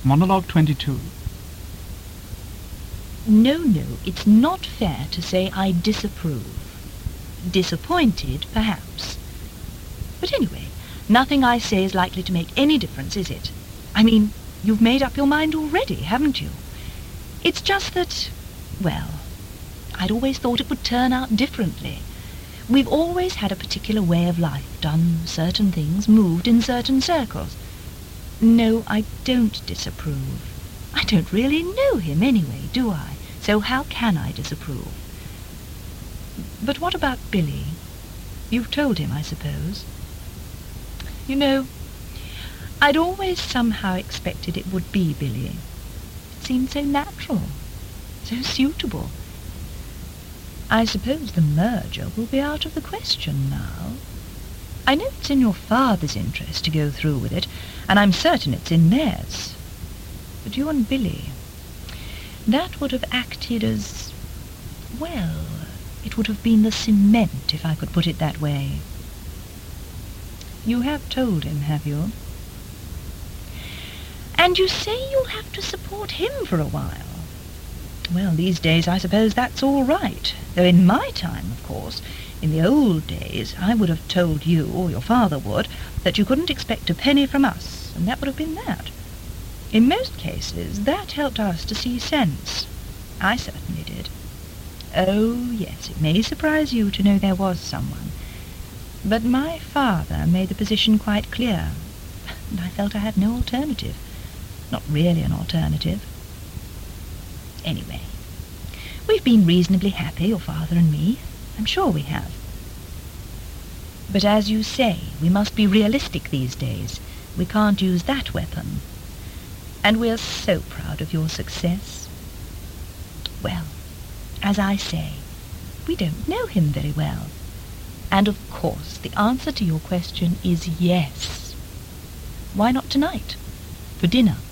Monologue 22. No, it's not fair to say I disapprove. Disappointed, perhaps. But anyway, nothing I say is likely to make any difference, is it? I mean, you've made up your mind already, haven't you? It's just that, well, I'd always thought it would turn out differently. We've always had a particular way of life, done certain things, moved in certain circles. No, I don't disapprove. I don't really know him anyway, do I? So how can I disapprove? But what about Billy? You've told him, I suppose. You know, I'd always somehow expected it would be Billy. It seemed so natural, so suitable. I suppose the merger will be out of the question now. I know it's in your father's interest to go through with it, and I'm certain it's in theirs. But you and Billy, that would have acted as, well, it would have been the cement, if I could put it that way. You have told him, have you? And you say you'll have to support him for a while. Well, these days I suppose that's all right, though in my time, of course, in the old days, I would have told you, or your father would, that you couldn't expect a penny from us, and that would have been that. In most cases, that helped us to see sense. I certainly did. Oh, yes, it may surprise you to know there was someone. But my father made the position quite clear, and I felt I had no alternative. Not really an alternative. Anyway, we've been reasonably happy, your father and me. I'm sure we have. But as you say, we must be realistic these days. We can't use that weapon. And we're so proud of your success. Well, as I say, we don't know him very well. And of course, the answer to your question is yes. Why not tonight? For dinner?